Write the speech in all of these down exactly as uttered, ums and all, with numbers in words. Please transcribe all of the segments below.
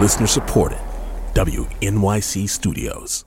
Listener supported. W N Y C Studios.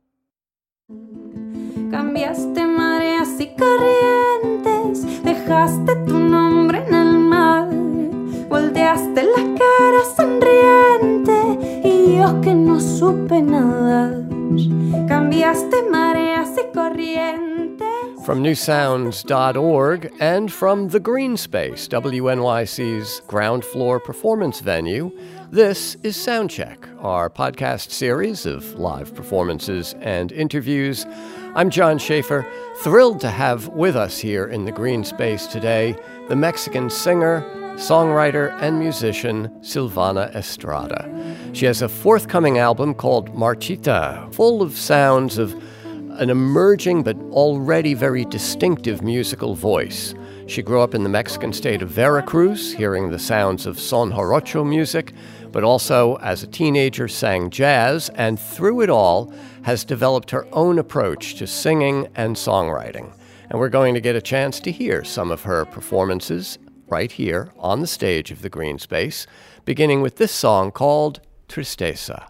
Cambiaste mareas y corrientes, dejaste tu nombre en el mar, volteaste la cara sonriente y yo que no supe nadar. Cambiaste mareas y corrientes. From new sounds dot org and from The Green Space, W N Y C's ground floor performance venue, this is Soundcheck, our podcast series of live performances and interviews. I'm John Schaefer, thrilled to have with us here in The Green Space today the Mexican singer, songwriter, and musician Silvana Estrada. She has a forthcoming album called Marchita, full of sounds of an emerging but already very distinctive musical voice. She grew up in the Mexican state of Veracruz, hearing the sounds of son jarocho music, but also as a teenager sang jazz, and through it all has developed her own approach to singing and songwriting. And we're going to get a chance to hear some of her performances right here on the stage of the Green Space, beginning with this song called Tristeza.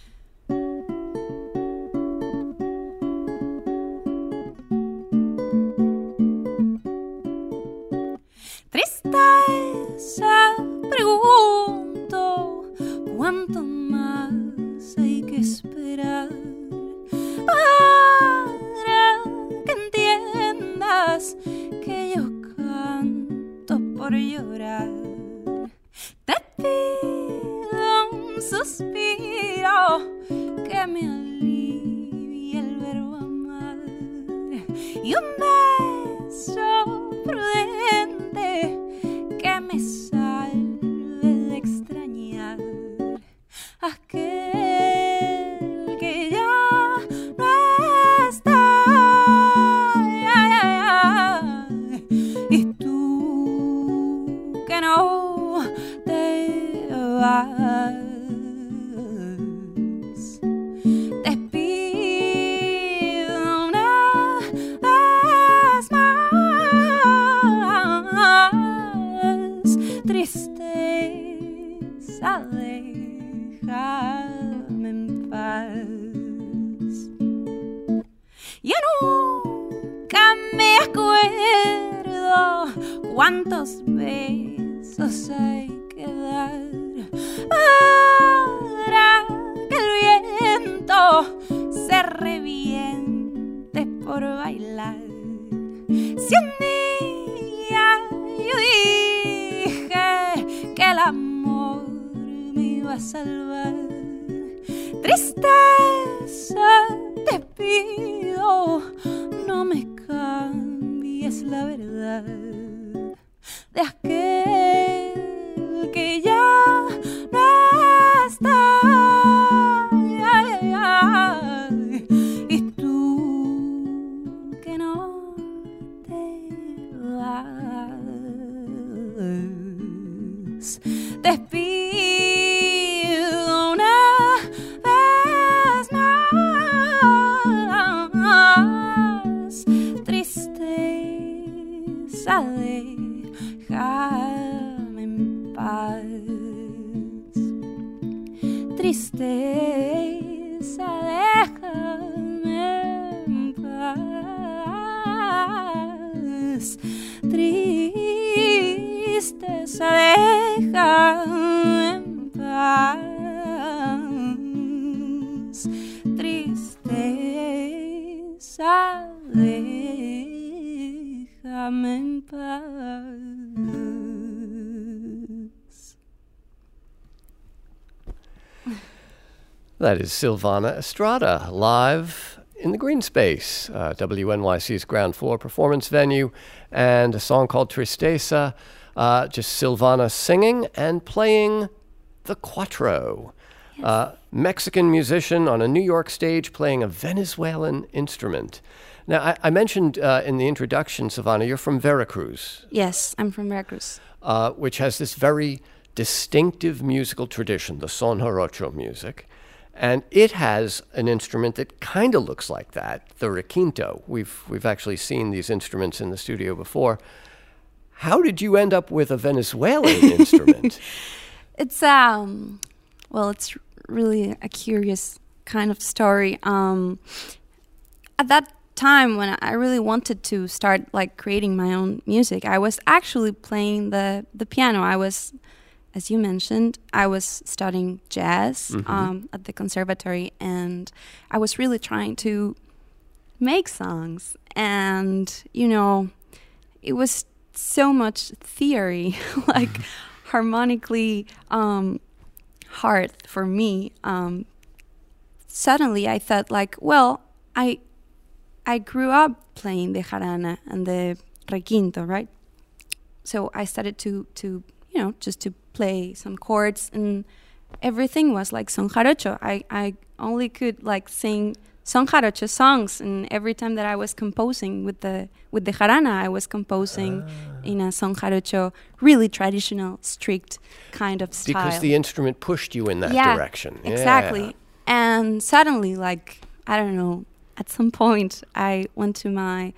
Tristeza, pregunto, ¿cuánto más hay que esperar para que entiendas que yo canto por llorar? Te pido un suspiro que me alivie el verbo amar y un beso prudente que me salve de extrañar aquel que ya no está, y tú que no te vas. Te pido una vez más, tristeza, déjame en paz. Yo nunca me acuerdo cuántos besos hay que dar para que el viento se reviente por bailar. Si un día yo dije que el amor me iba a salvar, tristeza, te pido, no me cambies la verdad de aquel que ya no está, y tú que no te vas. Te pido una vez más, tristeza, déjame en paz. Tristeza, déjame en paz. Tristeza, déjame en paz. Tristeza, déjame en paz. That is Silvana Estrada, live in the Green Space, uh, W N Y C's ground floor performance venue, and a song called Tristeza, uh, just Silvana singing and playing the cuatro. Yes. Uh, Mexican musician on a New York stage playing a Venezuelan instrument. Now, I, I mentioned uh, in the introduction, Silvana, you're from Veracruz. Yes, I'm from Veracruz. Uh, which has this very distinctive musical tradition, the son jarocho music. And it has an instrument that kind of looks like that, the requinto. We've we've actually seen these instruments in the studio before. How did you end up with a Venezuelan instrument? It's um, Well, it's really a curious kind of story. Um, at that time when I really wanted to start like creating my own music, I was actually playing the, the piano. I was, as you mentioned, I was studying jazz mm-hmm. um, at the conservatory, and I was really trying to make songs. And, you know, it was so much theory, like harmonically um, hard for me. Um, suddenly I thought like, well, I I grew up playing the jarana and the requinto, right? So I started to, to you know, just to play some chords, and everything was like son jarocho. I, I only could like sing son jarocho songs, and every time that I was composing with the with the jarana, I was composing ah. in a son jarocho, really traditional, strict kind of style. Because the instrument pushed you in that yeah, direction. Exactly. Yeah. And suddenly, like, I don't know, at some point, I went to my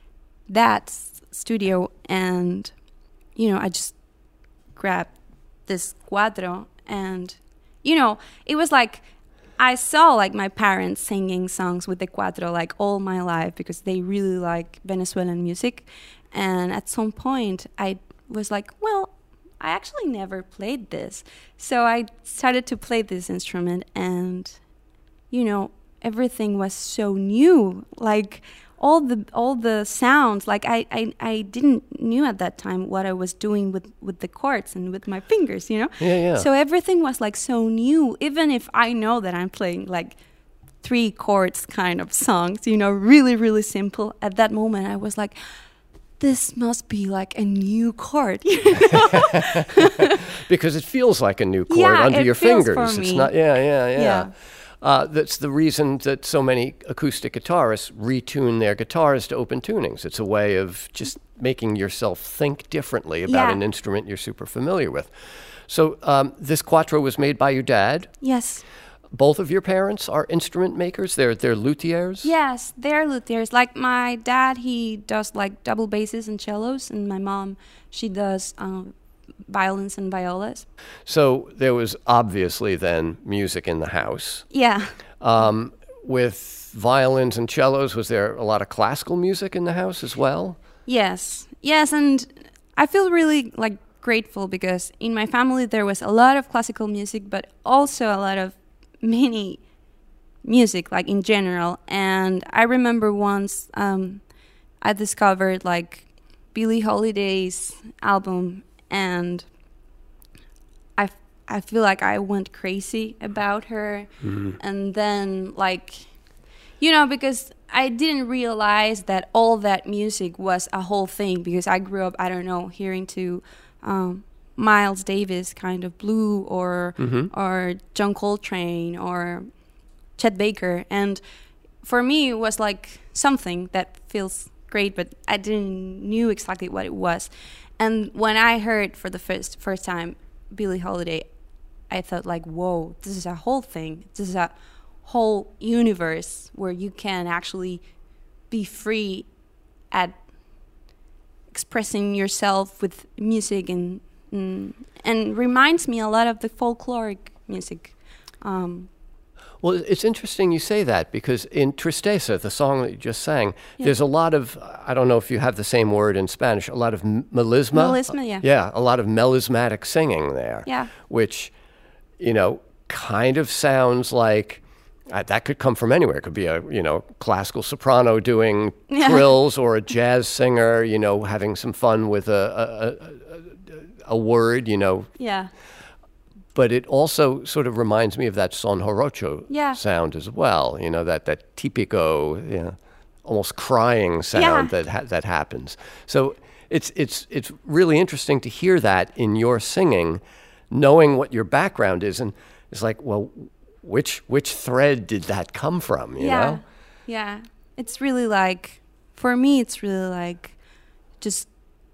dad's studio, and, you know, I just grabbed this cuatro, and, you know, it was like I saw like my parents singing songs with the cuatro like all my life because they really like Venezuelan music. And at some point I was like, well, I actually never played this. So I started to play this instrument, and, you know, everything was so new. Like all the all the sounds, like I, I, I didn't knew at that time what I was doing with, with the chords and with my fingers, you know? Yeah, yeah. So everything was like so new, even if I know that I'm playing like three chords kind of songs, you know, really, really simple. At that moment I was like, this must be like a new chord, you know? Because it feels like a new chord yeah, under it your feels fingers. For it's me. not yeah, yeah, yeah. yeah. Uh, that's the reason that so many acoustic guitarists retune their guitars to open tunings. It's a way of just making yourself think differently about yeah. an instrument you're super familiar with. So um, this cuatro was made by your dad? Yes. Both of your parents are instrument makers? They're they're luthiers? Yes, they're luthiers. Like my dad, he does like double basses and cellos, and my mom, she does um, violins and violas. So there was obviously then music in the house. Yeah. Um, with violins and cellos, was there a lot of classical music in the house as well? Yes. Yes, and I feel really like grateful because in my family there was a lot of classical music, but also a lot of mini music, like in general. And I remember once um, I discovered like Billie Holiday's album, and I, f- I feel like I went crazy about her. Mm-hmm. And then like, you know, because I didn't realize that all that music was a whole thing, because I grew up, I don't know, hearing to um, Miles Davis kind of blue, or mm-hmm. or John Coltrane or Chet Baker. And for me it was like something that feels great, but I didn't knew exactly what it was. And when I heard for the first first time Billie Holiday, I thought like, whoa, this is a whole thing. This is a whole universe where you can actually be free at expressing yourself with music, and mm, and reminds me a lot of the folkloric music. Um, Well, it's interesting you say that, because in Tristeza, the song that you just sang, yeah. there's a lot of, I don't know if you have the same word in Spanish, a lot of melisma. Melisma, yeah. Yeah, a lot of melismatic singing there. Yeah. Which, you know, kind of sounds like, uh, that could come from anywhere. It could be a, you know, classical soprano doing yeah. trills, or a jazz singer, you know, having some fun with a, a, a, a word, you know. Yeah. But it also sort of reminds me of that son jarocho yeah. sound as well. You know, that, that típico, you know, almost crying sound yeah. that ha- that happens. So it's it's it's really interesting to hear that in your singing, knowing what your background is, and it's like, well, which which thread did that come from? You yeah. know? Yeah. It's really like, for me, it's really like just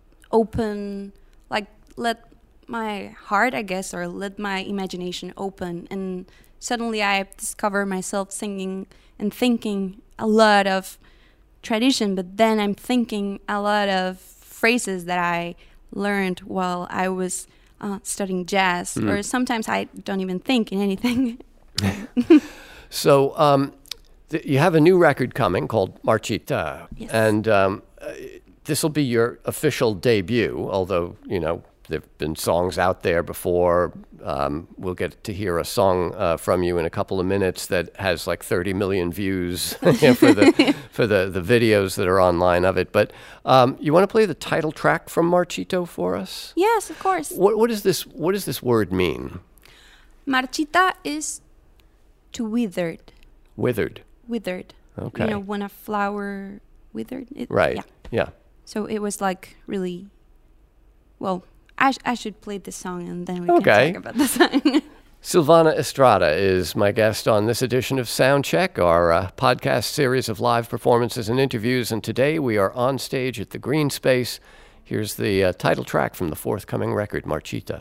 open, like let my heart, I guess, or let my imagination open, and suddenly I discover myself singing and thinking a lot of tradition, but then I'm thinking a lot of phrases that I learned while I was uh, studying jazz, Mm. or sometimes I don't even think in anything. So um, th- you have a new record coming called Marchita, Yes. and um, uh, this will be your official debut, although, you know, there have been songs out there before. Um, we'll get to hear a song uh, from you in a couple of minutes that has like thirty million views for the for the, the videos that are online of it. But um, you want to play the title track from Marchito for us? Yes, of course. What, what, is this, what does this word mean? Marchita is to withered. Withered. Withered. Okay. You know, when a flower withered. It, Right. Yeah. Yeah. So it was like really, well, I, sh- I should play the song and then we Okay. can talk about the song. Silvana Estrada is my guest on this edition of Soundcheck, our uh, podcast series of live performances and interviews. And today we are on stage at the Green Space. Here's the uh, title track from the forthcoming record, Marchita.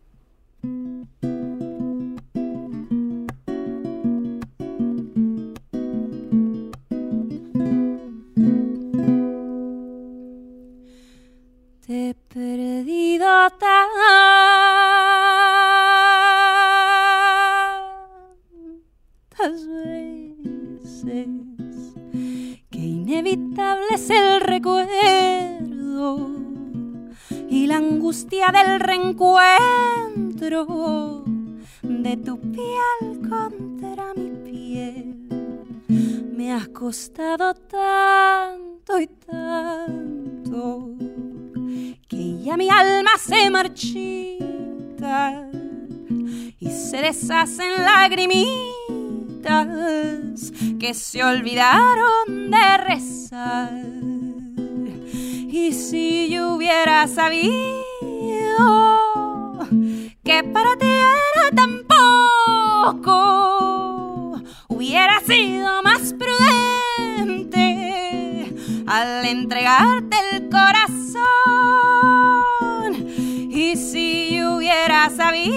Te he perdido tantas veces que inevitable es el recuerdo y la angustia del reencuentro de tu piel contra mi piel. Me has costado tanto y tanto que ya mi alma se marchita y se deshacen lagrimitas que se olvidaron de rezar. Y si yo hubiera sabido que para ti era tan poco, hubiera sido más prudente al entregarte el corazón. Y si yo hubiera sabido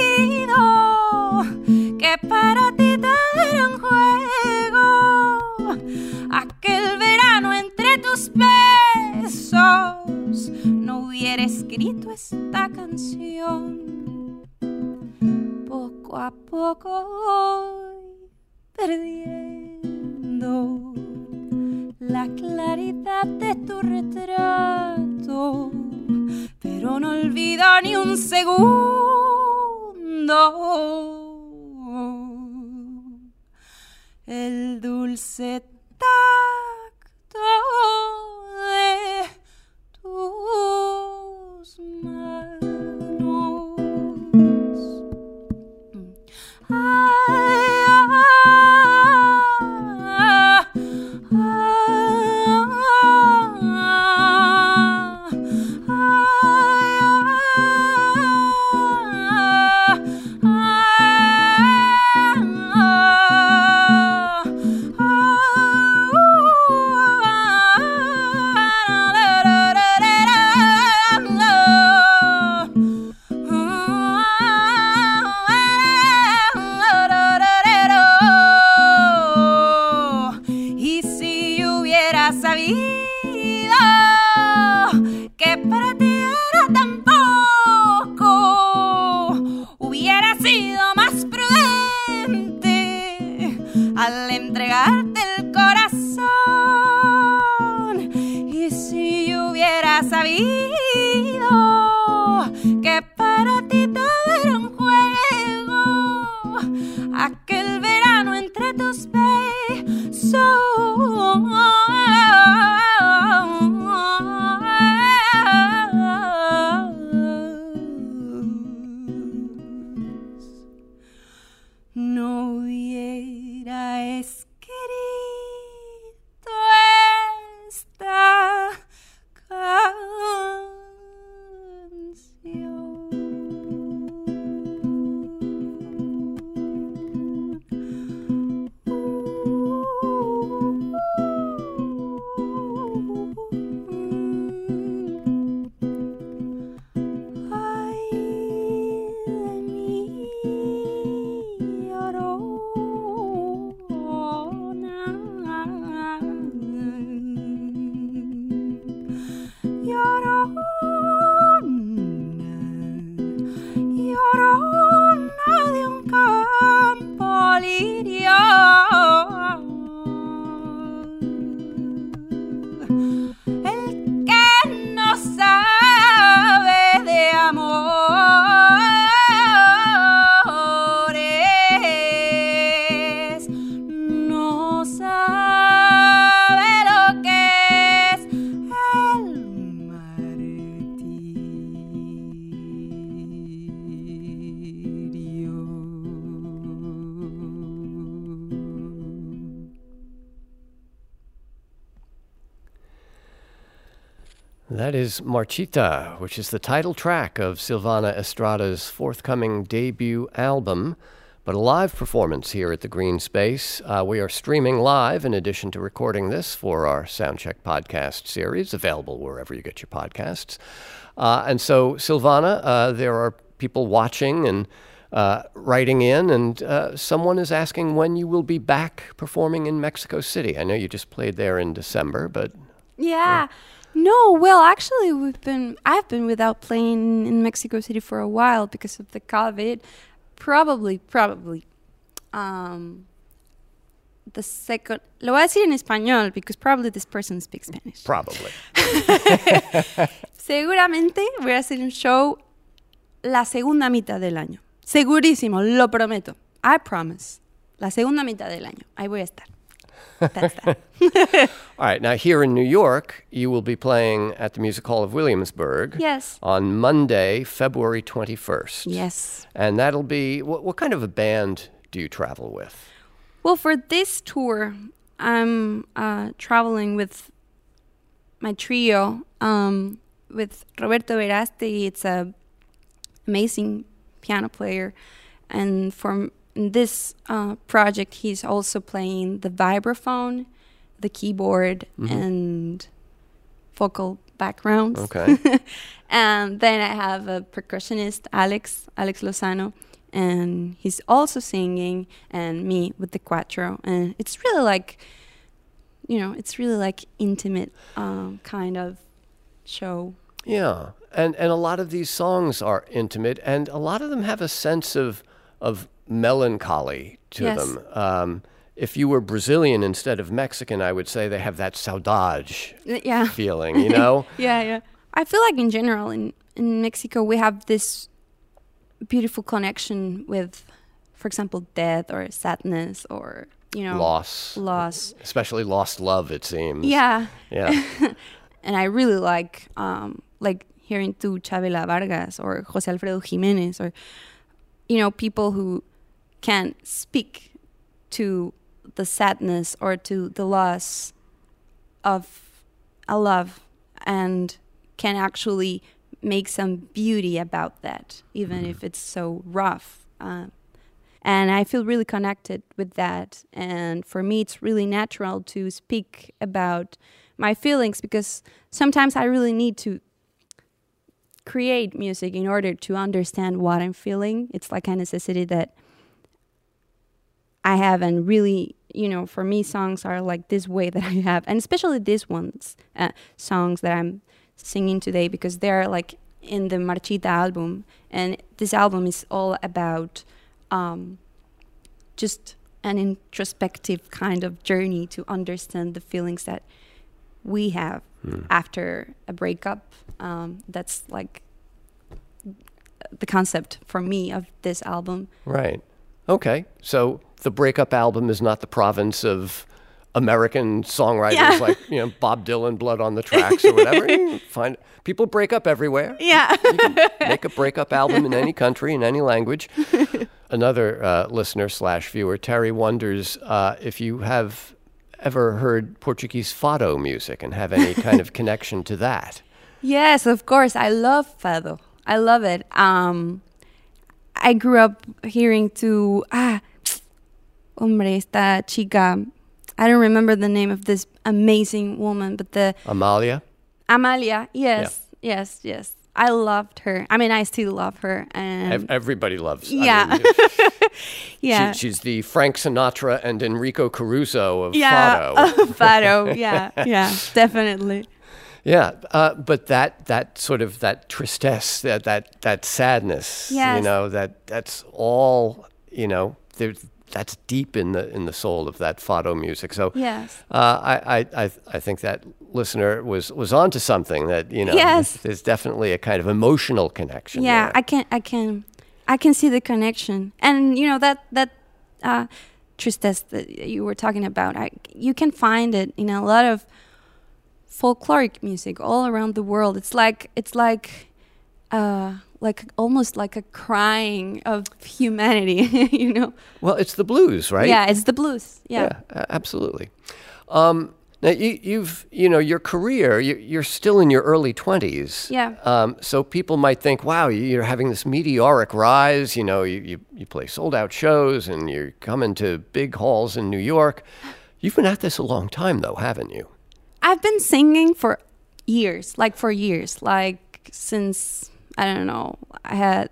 que para ti todo era un juego, aquel verano entre tus besos, no hubiera escrito esta canción. Poco a poco voy perdiendo la claridad de tu retrato, pero no olvido ni un segundo el dulce tacto de tus manos. Ay, ah, y si yo hubiera sabido que para ti era tan poco, hubiera sido más prudente al entregarte el corazón. Y si yo hubiera sabido que para ti todo era un juego, aquel verano entre tus besos, no hubiera escrito That is Marchita, which is the title track of Silvana Estrada's forthcoming debut album, but a live performance here at the Green Space. Uh, we are streaming live in addition to recording this for our Soundcheck podcast series, available wherever you get your podcasts. Uh, and so, Silvana, uh, there are people watching and uh, writing in, and uh, someone is asking when you will be back performing in Mexico City. I know you just played there in December, but... Yeah. Uh, No, well, actually, we've been. I've been without playing in Mexico City for a while because of the COVID. Probably, probably. Um, the second. Lo voy a decir en español because probably this person speaks Spanish. Probably. Seguramente voy a hacer un show la segunda mitad del año. Segurísimo, lo prometo. I promise. La segunda mitad del año. Ahí voy a estar. That's that. All right. Now, here in New York, you will be playing at the Music Hall of Williamsburg. Yes. On Monday, February twenty-first. Yes. And that'll be, what, what kind of a band do you travel with? Well, for this tour, I'm uh, traveling with my trio, um, with Roberto Verasti. It's a amazing piano player. And for in this uh, project, he's also playing the vibraphone, the keyboard, mm-hmm. and vocal backgrounds. Okay. And then I have a percussionist, Alex, Alex Lozano, and he's also singing, and me with the cuatro. And it's really like, you know, it's really like intimate um, kind of show. Yeah, and and a lot of these songs are intimate, and a lot of them have a sense of of melancholy to yes. them. Um, if you were Brazilian instead of Mexican, I would say they have that saudade yeah. feeling, you know? yeah, yeah. I feel like in general in, in Mexico we have this beautiful connection with, for example, death or sadness or, you know, loss. Loss. Especially lost love, it seems. Yeah. Yeah. And I really like um, like hearing to Chavela Vargas or José Alfredo Jiménez or, you know, people who can speak to the sadness or to the loss of a love and can actually make some beauty about that, even mm-hmm. if it's so rough. Uh, and I feel really connected with that. And for me, it's really natural to speak about my feelings because sometimes I really need to create music in order to understand what I'm feeling. It's like a necessity that I have, and really, you know, for me, songs are like this way that I have, and especially these ones, uh, songs that I'm singing today, because they're like in the Marchita album, and this album is all about um, just an introspective kind of journey to understand the feelings that we have hmm. after a breakup. Um, that's like the concept for me of this album. Right. Okay. So the breakup album is not the province of American songwriters yeah. like, you know, Bob Dylan, Blood on the Tracks or whatever. You find people break up everywhere. Yeah. You can make a breakup album in any country, in any language. Another uh, listener slash viewer, Terry, wonders uh, if you have ever heard Portuguese fado music and have any kind of connection to that. Yes, of course. I love fado. I love it. Um, I grew up hearing to, ah, hombre, esta chica, I don't remember the name of this amazing woman, but the... Amalia? Amalia, yes, yeah. yes, yes. I loved her. I mean, I still love her. And everybody loves her. Yeah. I mean, yeah. She, she's the Frank Sinatra and Enrico Caruso of yeah, fado. Fado, yeah, yeah, definitely. Yeah, uh, but that that sort of that tristesse, that that that sadness, yes. you know, that that's all, you know, there's that's deep in the in the soul of that fado music. So yes. uh, I, I I I think that listener was was onto something, that, you know, yes. there's definitely a kind of emotional connection. Yeah, there. I can I can I can see the connection, and you know that that uh, tristesse that you were talking about, I, you can find it in a lot of folkloric music all around the world. It's like it's like uh, like almost like a crying of humanity, you know. Well, it's the blues, right? Yeah, it's the blues. Yeah, yeah, absolutely. Um, Now, you, you've, you know, your career, you, you're still in your early twenties. Yeah. Um, so people might think, wow, you're having this meteoric rise. You know, you, you, you play sold out shows and you're coming to big halls in New York. You've been at this a long time, though, haven't you? I've been singing for years, like for years, like since, I don't know, I had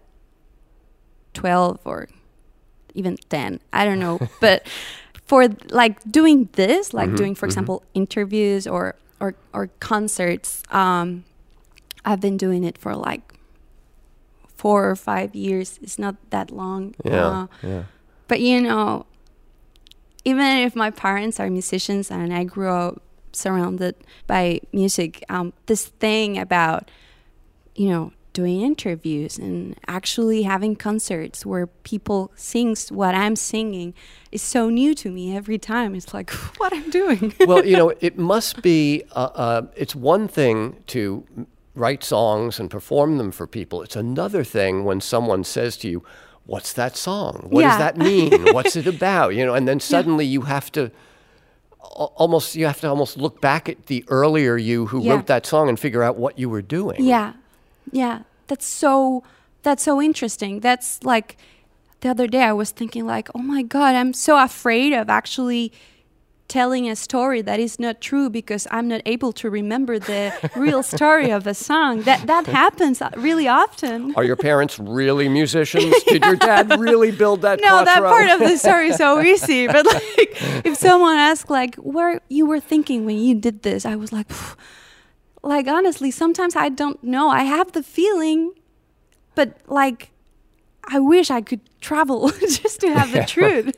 twelve or even ten. I don't know. But for like doing this, like mm-hmm, doing, for mm-hmm. example, interviews or or, or concerts, um, I've been doing it for like four or five years. It's not that long. Yeah, uh, yeah. But, you know, even if my parents are musicians and I grew up surrounded by music, um, this thing about, you know, doing interviews and actually having concerts where people sings what I'm singing is so new to me every time. It's like, what I'm doing. Well, you know, it must be, uh, uh, it's one thing to write songs and perform them for people. It's another thing when someone says to you, what's that song? What yeah. does that mean? What's it about? You know, and then suddenly yeah. you have to almost, you have to almost look back at the earlier you who yeah. wrote that song and figure out what you were doing. Yeah. Yeah, that's so that's so interesting. That's like the other day I was thinking like, oh my God, I'm so afraid of actually telling a story that is not true because I'm not able to remember the real story of a song. That that happens really often. Are your parents really musicians? Did your dad really build that No, quattro? that part of the story is so easy. But like, if someone asks like, where you were thinking when you did this, I was like, phew. Like, honestly, sometimes I don't know. I have the feeling, but, like, I wish I could travel just to have the truth.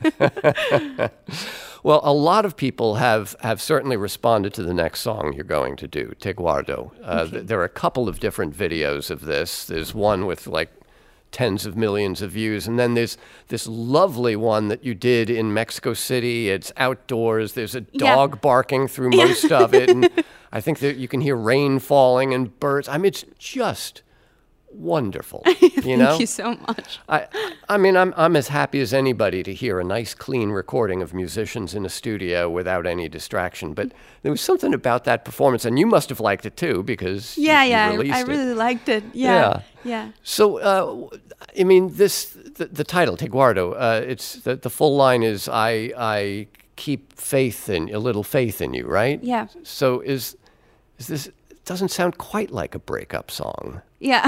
Well, a lot of people have, have certainly responded to the next song you're going to do, Te Guardo. Uh, okay. th- there are a couple of different videos of this. There's one with, like, tens of millions of views. And then there's this lovely one that you did in Mexico City. It's outdoors. There's a dog yeah. barking through most yeah. of it. And I think that you can hear rain falling and birds. I mean, it's just wonderful. You know? Thank you so much. I I mean, I'm I'm as happy as anybody to hear a nice, clean recording of musicians in a studio without any distraction. But there was something about that performance, and you must have liked it too, because yeah, you, yeah, you released I, I really it. liked it. Yeah, yeah. yeah. So, uh, I mean, this the, the title Te Guardo. Uh, it's the the full line is I I keep faith in a little faith in you, right? Yeah. So is is this? It doesn't sound quite like a breakup song. Yeah.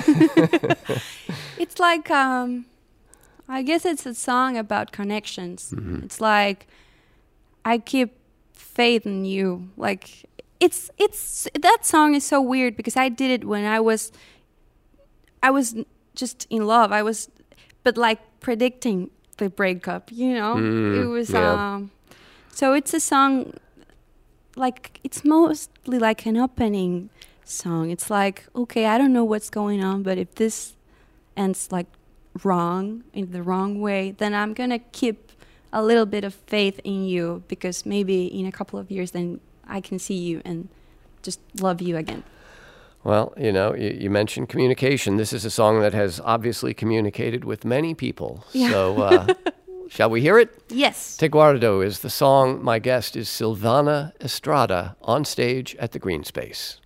It's like, um, I guess it's a song about connections. Mm-hmm. It's like, I keep faith in you. Like, it's, it's, that song is so weird because I did it when I was, I was just in love. I was, but like predicting the breakup, you know? Mm, it was, yeah. um, so it's a song, like, it's mostly like an opening song. It's like, okay, I don't know what's going on, but if this ends like wrong, in the wrong way, then I'm gonna keep a little bit of faith in you because maybe in a couple of years then I can see you and just love you again. Well, you know, you, you mentioned communication. This is a song that has obviously communicated with many people. Yeah. So uh, shall we hear it? Yes. Te Guardo is the song. My guest is Silvana Estrada on stage at the Green Space.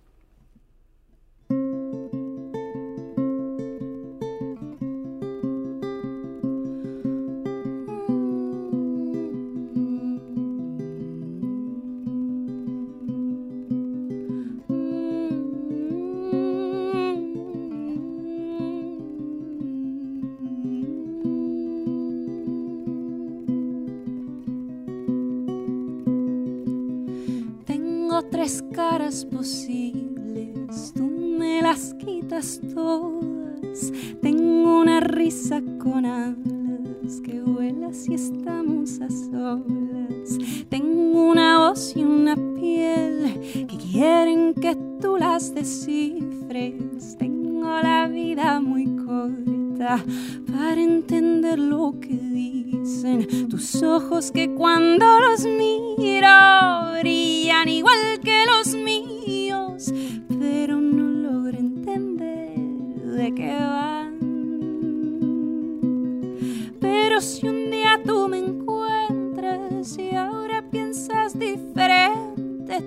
Tres caras posibles, tú me las quitas todas. Tengo una risa con alas que vuela si estamos a solas. Tengo una voz y una piel que quieren que tú las descifres. Tengo la vida muy corta para entender lo que dicen tus ojos que cuando los miro brillan igual que los míos, pero no logro entender de qué van. Pero si un día tú me encuentras y ahora piensas diferente,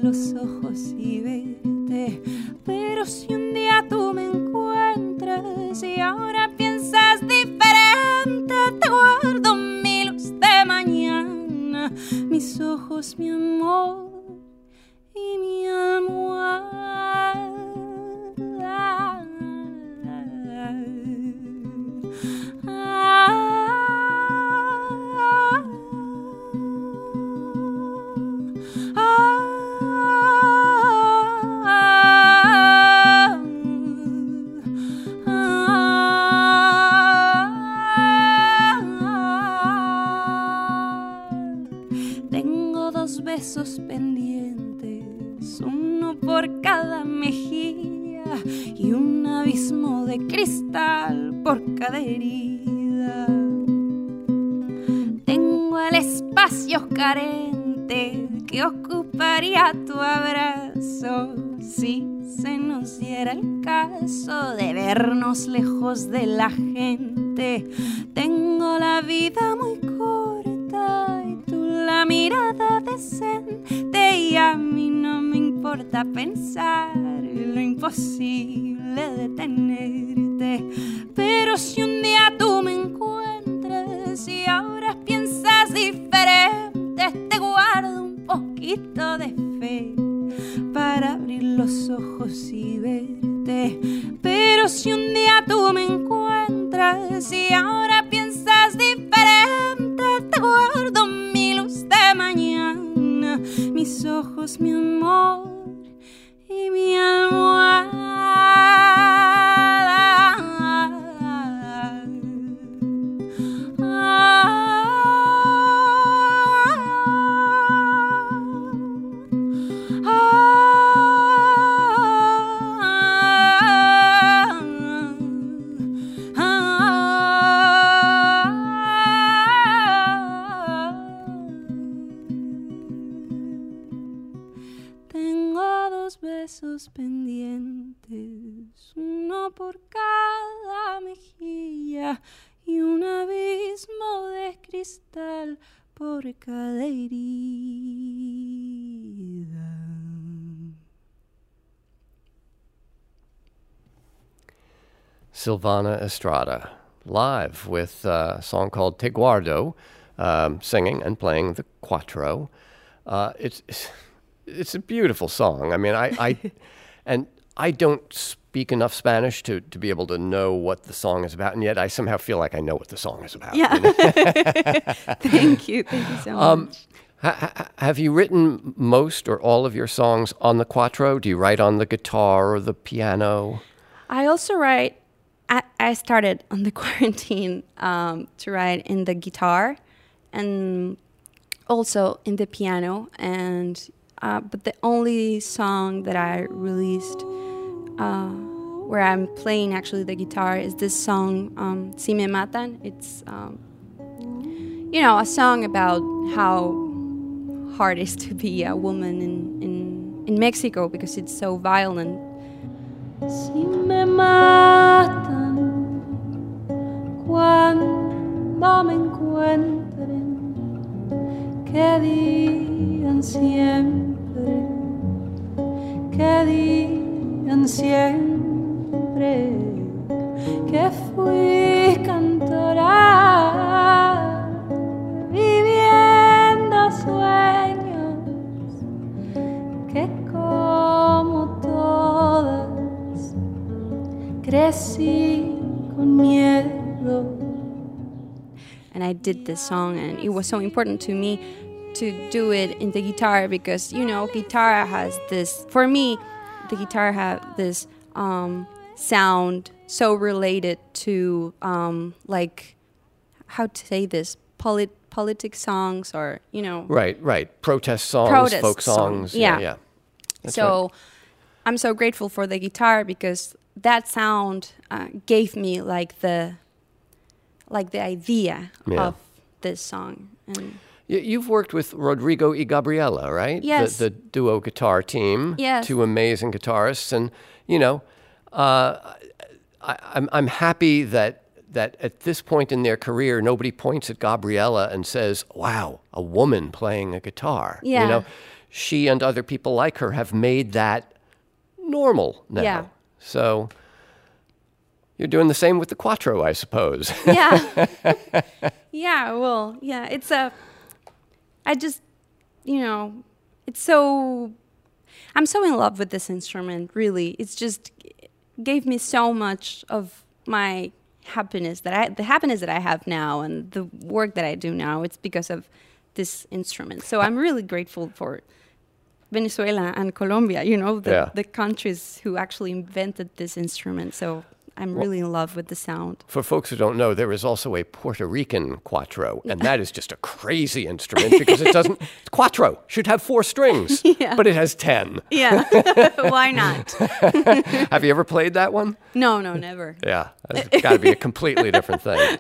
los ojos y verte. Pero si un día tú me encuentras y ahora piensas diferente, te guardo mi luz de mañana, mis ojos, mi amor y mi almohada. Tengo dos besos pendientes, uno por cada mejilla y un abismo de cristal por cada herida. Tengo el espacio carente que ocuparía tu abrazo si se nos diera el caso de vernos lejos de la gente. Tengo la vida muy corta y tú la mirada decente, y a mí no me importa pensar lo imposible de tenerte. Pero si un día tú me encuentras y ahora piensas diferente, te guardo un poquito de fe para abrir los ojos y verte. Pero si un día tú me encuentras y ahora piensas diferente, te guardo mi luz de mañana, mis ojos, mi amor y mi almohada. Besos pendientes, uno por cada mejilla y un abismo de cristal por cada herida. Silvana Estrada, live with uh, a song called Te Guardo, um, singing and playing the cuatro. Uh, it's, it's It's a beautiful song. I mean, I, I and I don't speak enough Spanish to, to be able to know what the song is about, and yet I somehow feel like I know what the song is about. Yeah. You know? Thank you. Thank you so um, much. Ha- ha- have you written most or all of your songs on the cuatro? Do you write on the guitar or the piano? I also write, I, I started on the quarantine um, to write in the guitar and also in the piano. And uh, but the only song that I released uh, where I'm playing actually the guitar is this song, um, Si Me Matan. It's, um, you know, a song about how hard it is to be a woman in, in, in Mexico because it's so violent. Si me matan cuando me encuentren, que digan siempre, que digan siempre que fui cantora viviendo sueños que como todas crecí con miedo. And I did this song, and it was so important to me to do it in the guitar because, you know, guitar has this, for me, the guitar has this um, sound so related to, um, like, how to say this, polit- politic songs or, you know. Right, right. Protest songs, Protest folk songs. song. Yeah. Yeah, yeah. That's so right. I'm so grateful for the guitar because that sound uh, gave me like the like the idea Yeah. of this song. And Y- You've worked with Rodrigo y Gabriela, right? Yes. The, the duo guitar team. Yes. Two amazing guitarists. And, you know, uh, I, I'm, I'm happy that that at this point in their career, nobody points at Gabriela and says, wow, a woman playing a guitar. Yeah. You know, she and other people like her have made that normal now. Yeah. So you're doing the same with the quattro, I suppose. Yeah. Yeah, well, yeah, it's a, I just, you know, it's so, I'm so in love with this instrument, really. It's just gave me so much of my happiness that I, the happiness that I have now and the work that I do now, it's because of this instrument. So I'm really grateful for Venezuela and Colombia, you know, the, yeah. the countries who actually invented this instrument. So I'm really in love with the sound. For folks who don't know, there is also a Puerto Rican quattro, and that is just a crazy instrument because it doesn't, quattro should have four strings, yeah. but it has ten. Yeah, why not? Have you ever played that one? No, no, never. Yeah, it's got to be a completely different thing.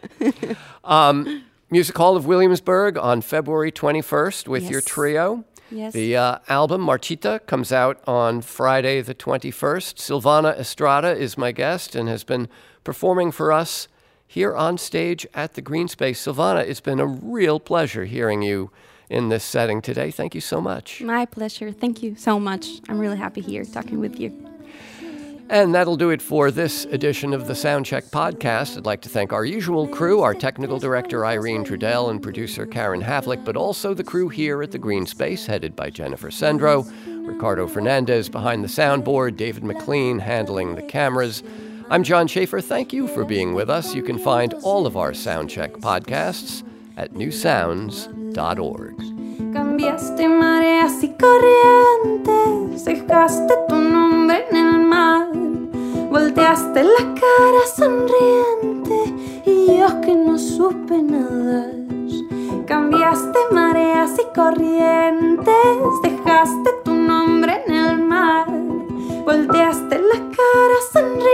Um, Music Hall of Williamsburg on February twenty-first with yes. your trio. Yes. The uh, album, Marchita, comes out on Friday the twenty-first. Silvana Estrada is my guest and has been performing for us here on stage at the Green Space. Silvana, it's been a real pleasure hearing you in this setting today. Thank you so much. My pleasure. Thank you so much. I'm really happy here talking with you. And that'll do it for this edition of the Soundcheck podcast. I'd like to thank our usual crew, our technical director Irene Trudell and producer Karen Havlick, but also the crew here at the Green Space, headed by Jennifer Sendro, Ricardo Fernandez behind the soundboard, David McLean handling the cameras. I'm John Schaefer. Thank you for being with us. You can find all of our Soundcheck podcasts at new sounds dot org. Cambiaste mareas y corrientes, dejaste tu nombre en el mar, volteaste la cara sonriente y yo que no supe nadar. Cambiaste mareas y corrientes, dejaste tu nombre en el mar, volteaste la cara sonriente